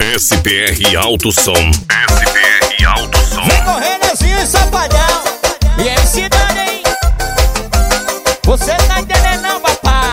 SPR Alto Som. SPR Alto Som. Vem com Renanzinho e Safadão. E MC Dani, hein? Você tá entendendo não, papai?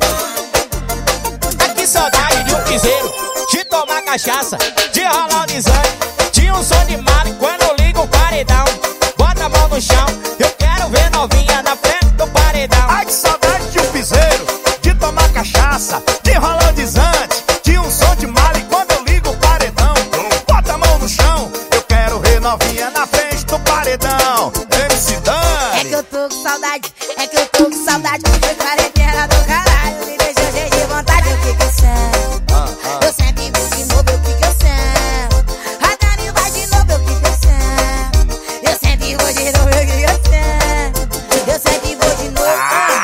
Aqui saudade de um piseiro, de tomar cachaça, de rolar o desânimo, de um som de mala. E quando eu ligo o paredão, bota a mão no chão, eu quero ver novinha na frente do paredão. Ai, que saudade de um piseiro, de tomar cachaça, de rolar o desante, de um som de mala. E quando eu ligo o paredão, bota a mão no chão, eu quero ver novinha na frente do paredão. MC Dani. É que eu tô com saudade, é que eu tô com saudade. Foi quarentena do caralho, me deixou cheio de vontade. Eu fico sem, eu sempre vou de novo, eu fico sem. A Dani vai de novo, eu fico sem. Eu sempre vou de novo, eu fico sem. Eu sempre vou de novo.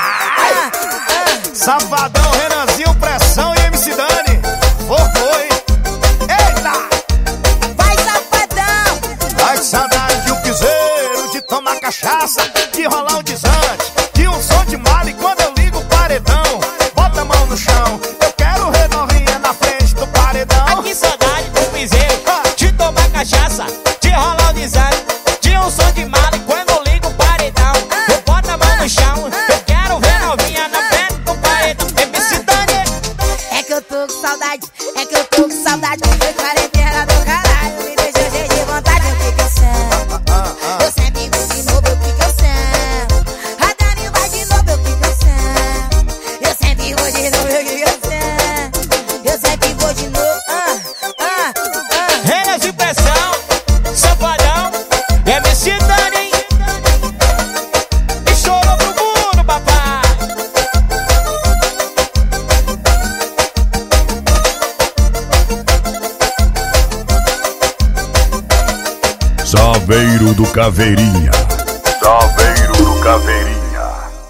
Safadão, Renanzinho, Pressão e MC Dani. Foi. Eita! Vai, Safadão! Ai, que saudade de um piseiro, de tomar cachaça, de rolar o desante, de um som de mala. E quando eu ligo o paredão, bota a mão no chão, eu quero ver novinha na frente do paredão. Aqui saudade do piseiro, de tomar cachaça, de rolar o desânimo, de um som de mala. E quando eu ligo o paredão, eu boto a mão no chão, eu quero ver novinha na frente do paredão. MC Dani. É que eu tô com saudade, é que eu tô com saudade. Foi quarentena do caralho, me deixou cheio de vontade. Eu fico sem, eu sempre vou de novo, eu fico sem. A Dani vai de novo, eu fico sem. Eu sempre vou de novo, eu fico sem. Eu sempre vou de novo. Renas de Pressão, Safadão, MC Dani, hein? E chorou pro mundo, papai. Saveiro do Caveirinha.